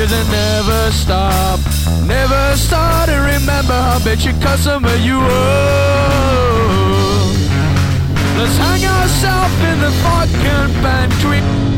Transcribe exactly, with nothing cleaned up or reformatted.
you to never stop. Never start to remember how bitch your customer you owe. Let's hang ourselves in the fucking pantry.